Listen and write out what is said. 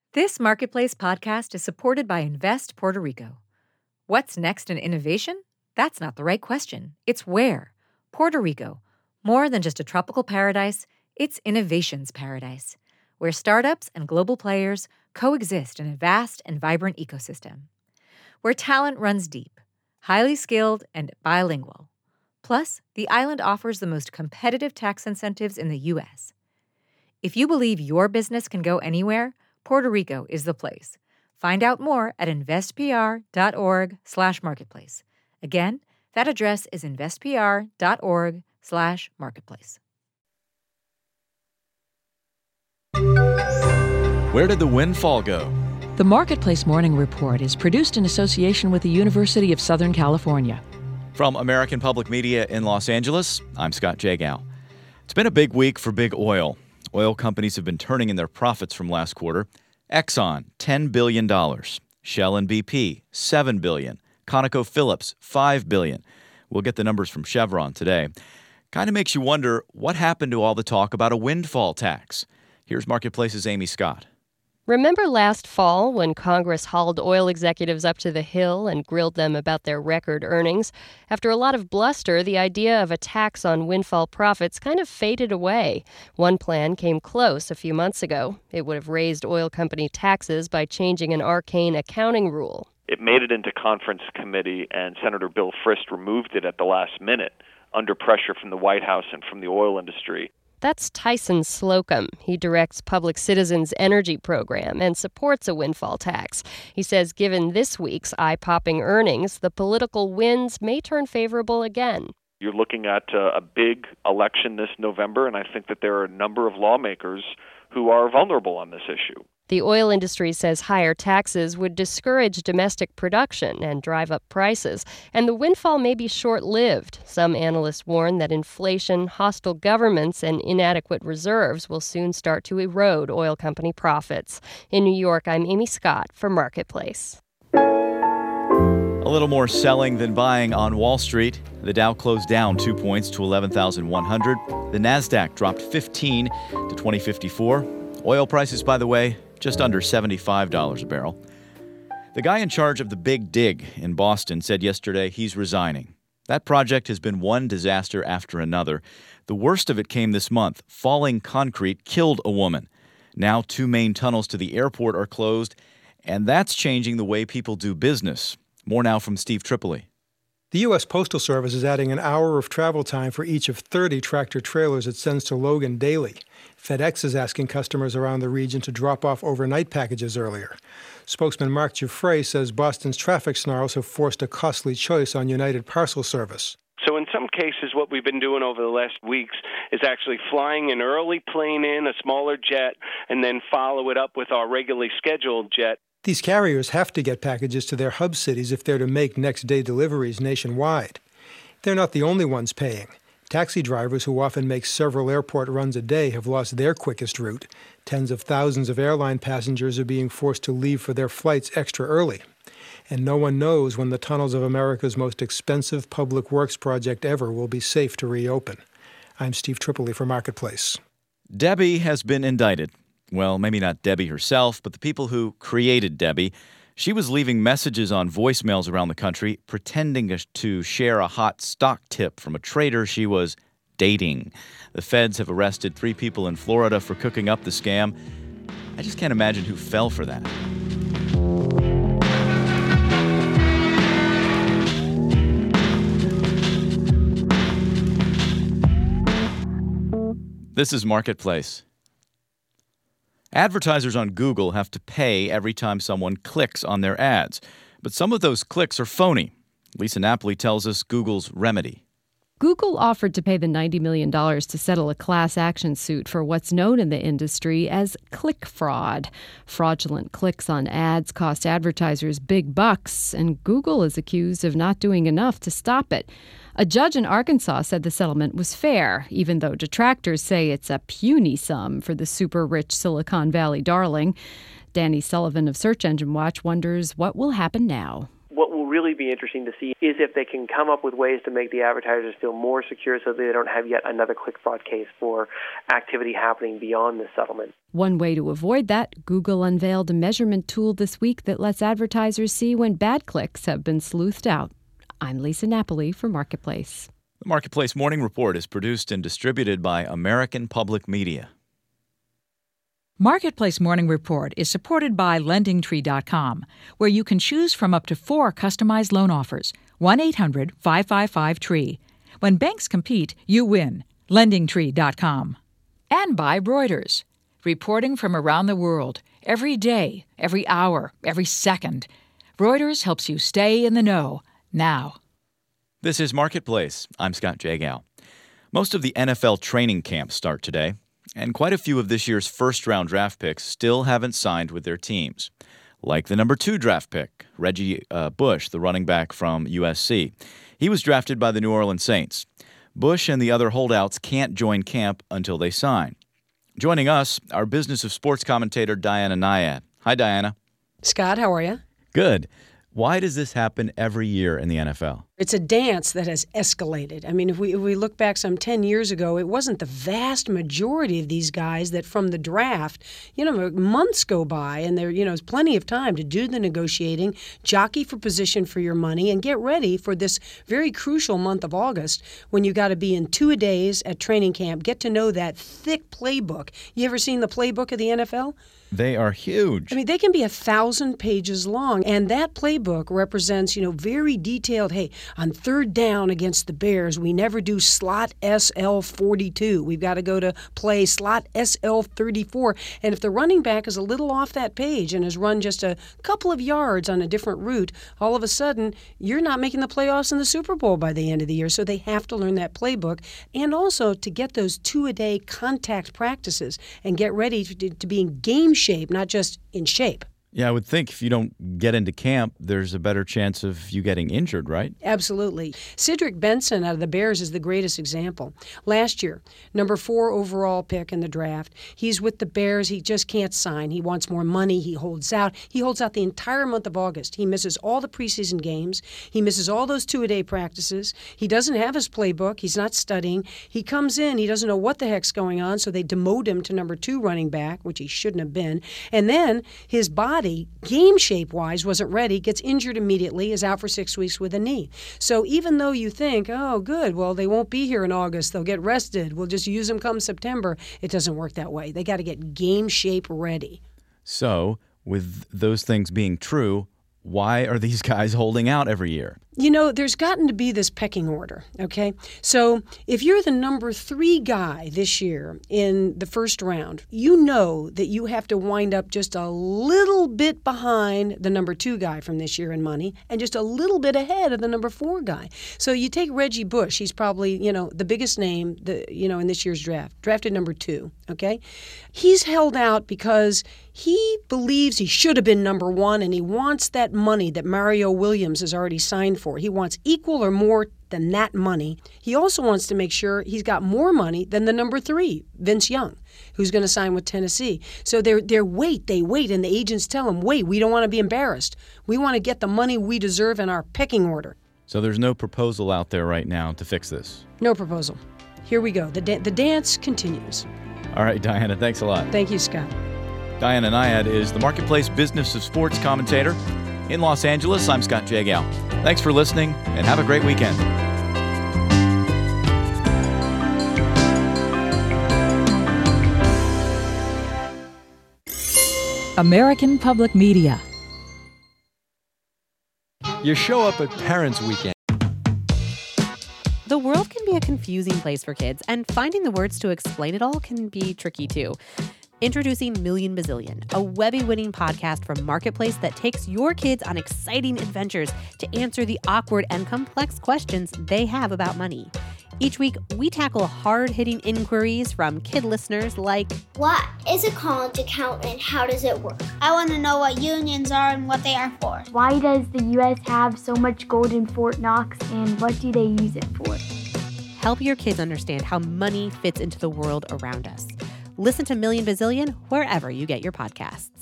This Marketplace podcast is supported by Invest Puerto Rico. What's next in innovation? That's not the right question. It's where. Puerto Rico. More than just a tropical paradise, it's innovation's paradise, where startups and global players coexist in a vast and vibrant ecosystem. Where talent runs deep, highly skilled, and bilingual. Plus, the island offers the most competitive tax incentives in the U.S. If you believe your business can go anywhere, Puerto Rico is the place. Find out more at investpr.org/marketplace. Again, that address is investpr.org/marketplace. Where did the windfall go? The Marketplace Morning Report is produced in association with the University of Southern California. From American Public Media in Los Angeles, I'm Scott Jagow. It's been a big week for big oil. Oil companies have been turning in their profits from last quarter. Exxon, $10 billion. Shell and BP, $7 billion. ConocoPhillips, $5 billion. We'll get the numbers from Chevron today. Kind of makes you wonder what happened to all the talk about a windfall tax. Here's Marketplace's Amy Scott. Remember last fall when Congress hauled oil executives up to the Hill and grilled them about their record earnings? After a lot of bluster, the idea of a tax on windfall profits kind of faded away. One plan came close a few months ago. It would have raised oil company taxes by changing an arcane accounting rule. It made it into conference committee, and Senator Bill Frist removed it at the last minute under pressure from the White House and from the oil industry. That's Tyson Slocum. He directs Public Citizen's energy program and supports a windfall tax. He says given this week's eye-popping earnings, the political winds may turn favorable again. You're looking at a big election this November, and I think that there are a number of lawmakers who are vulnerable on this issue. The oil industry says higher taxes would discourage domestic production and drive up prices, and the windfall may be short-lived. Some analysts warn that inflation, hostile governments, and inadequate reserves will soon start to erode oil company profits. In New York, I'm Amy Scott for Marketplace. A little more selling than buying on Wall Street. The Dow closed down 2 points to 11,100. The Nasdaq dropped 15 to 2054. Oil prices, by the way, just under $75 a barrel. The guy in charge of the Big Dig in Boston said yesterday he's resigning. That project has been one disaster after another. The worst of it came this month. Falling concrete killed a woman. Now 2 main tunnels to the airport are closed, and that's changing the way people do business. More now from Steve Tripoli. The U.S. Postal Service is adding an hour of travel time for each of 30 tractor-trailers it sends to Logan daily. FedEx is asking customers around the region to drop off overnight packages earlier. Spokesman Mark Giuffre says Boston's traffic snarls have forced a costly choice on United Parcel Service. So in some cases, what we've been doing over the last weeks is actually flying an early plane in, a smaller jet, and then follow it up with our regularly scheduled jet. These carriers have to get packages to their hub cities if they're to make next-day deliveries nationwide. They're not the only ones paying. Taxi drivers who often make several airport runs a day have lost their quickest route. Tens of thousands of airline passengers are being forced to leave for their flights extra early. And no one knows when the tunnels of America's most expensive public works project ever will be safe to reopen. I'm Steve Tripoli for Marketplace. Debbie has been indicted. Well, maybe not Debbie herself, but the people who created Debbie. She was leaving messages on voicemails around the country, pretending to share a hot stock tip from a trader she was dating. The feds have arrested 3 people in Florida for cooking up the scam. I just can't imagine who fell for that. This is Marketplace. Advertisers on Google have to pay every time someone clicks on their ads. But some of those clicks are phony. Lisa Napoli tells us Google's remedy. Google offered to pay the $90 million to settle a class action suit for what's known in the industry as click fraud. Fraudulent clicks on ads cost advertisers big bucks, and Google is accused of not doing enough to stop it. A judge in Arkansas said the settlement was fair, even though detractors say it's a puny sum for the super-rich Silicon Valley darling. Danny Sullivan of Search Engine Watch wonders what will happen now. What will really be interesting to see is if they can come up with ways to make the advertisers feel more secure so that they don't have yet another click fraud case for activity happening beyond the settlement. One way to avoid that, Google unveiled a measurement tool this week that lets advertisers see when bad clicks have been sleuthed out. I'm Lisa Napoli for Marketplace. The Marketplace Morning Report is produced and distributed by American Public Media. Marketplace Morning Report is supported by LendingTree.com, where you can choose from up to 4 customized loan offers. 1-800-555-TREE. When banks compete, you win. LendingTree.com. And by Reuters, reporting from around the world, every day, every hour, every second. Reuters helps you stay in the know, now. This is Marketplace. I'm Scott Jagow. Most of the NFL training camps start today, and quite a few of this year's first-round draft picks still haven't signed with their teams, like the number 2 draft pick, Reggie Bush, the running back from USC. He was drafted by the New Orleans Saints. Bush and the other holdouts can't join camp until they sign. Joining us, our Business of Sports commentator, Diana Nyad. Hi, Diana. Scott, how are you? Good. Why does this happen every year in the NFL? It's a dance that has escalated. I mean, if we look back some 10 years ago, it wasn't the vast majority of these guys that from the draft, months go by and there's plenty of time to do the negotiating, jockey for position for your money, and get ready for this very crucial month of August when you got to be in 2-a-days at training camp, get to know that thick playbook. You ever seen the playbook of the NFL? They are huge. I mean, they can be 1,000 pages long, and that playbook represents, very detailed, hey, on third down against the Bears, we never do slot SL42. We've got to go to play slot SL34. And if the running back is a little off that page and has run just a couple of yards on a different route, all of a sudden, you're not making the playoffs in the Super Bowl by the end of the year. So they have to learn that playbook, and also to get those 2-a-day contact practices and get ready to be in game shape, not just in shape. Yeah, I would think if you don't get into camp, there's a better chance of you getting injured, right? Absolutely. Cedric Benson out of the Bears is the greatest example. Last year, number 4 overall pick in the draft. He's with the Bears. He just can't sign. He wants more money. He holds out. He holds out the entire month of August. He misses all the preseason games. He misses all those 2-a-day practices. He doesn't have his playbook. He's not studying. He comes in. He doesn't know what the heck's going on, so they demote him to number 2 running back, which he shouldn't have been. And then his body, game shape-wise, wasn't ready, gets injured immediately, is out for 6 weeks with a knee. So even though you think, oh, good, well, they won't be here in August, they'll get rested, we'll just use them come September, it doesn't work that way. They got to get game shape ready. So, with those things being true, why are these guys holding out every year? There's gotten to be this pecking order, okay? So if you're the number 3 guy this year in the first round, you know that you have to wind up just a little bit behind the number 2 guy from this year in money and just a little bit ahead of the number 4 guy. So you take Reggie Bush. He's probably, the biggest name, in this year's draft, drafted number 2, okay? He's held out because he believes he should have been number 1, and he wants that money that Mario Williams has already signed for. He wants equal or more than that money. He also wants to make sure he's got more money than the number 3, Vince Young, who's going to sign with Tennessee. So they wait, and the agents tell them, wait, we don't want to be embarrassed. We want to get the money we deserve in our pecking order. So there's no proposal out there right now to fix this? No proposal. Here we go. The dance continues. All right, Diana, thanks a lot. Thank you, Scott. Diana Nyad is the Marketplace Business of Sports commentator. In Los Angeles, I'm Scott Jagow. Thanks for listening, and have a great weekend. American Public Media. You show up at Parents' Weekend. The world can be a confusing place for kids, and finding the words to explain it all can be tricky too. Introducing Million Bazillion, a Webby-winning podcast from Marketplace that takes your kids on exciting adventures to answer the awkward and complex questions they have about money. Each week, we tackle hard-hitting inquiries from kid listeners like, what is a college account and how does it work? I want to know what unions are and what they are for. Why does the U.S. have so much gold in Fort Knox, and what do they use it for? Help your kids understand how money fits into the world around us. Listen to Million Bazillion wherever you get your podcasts.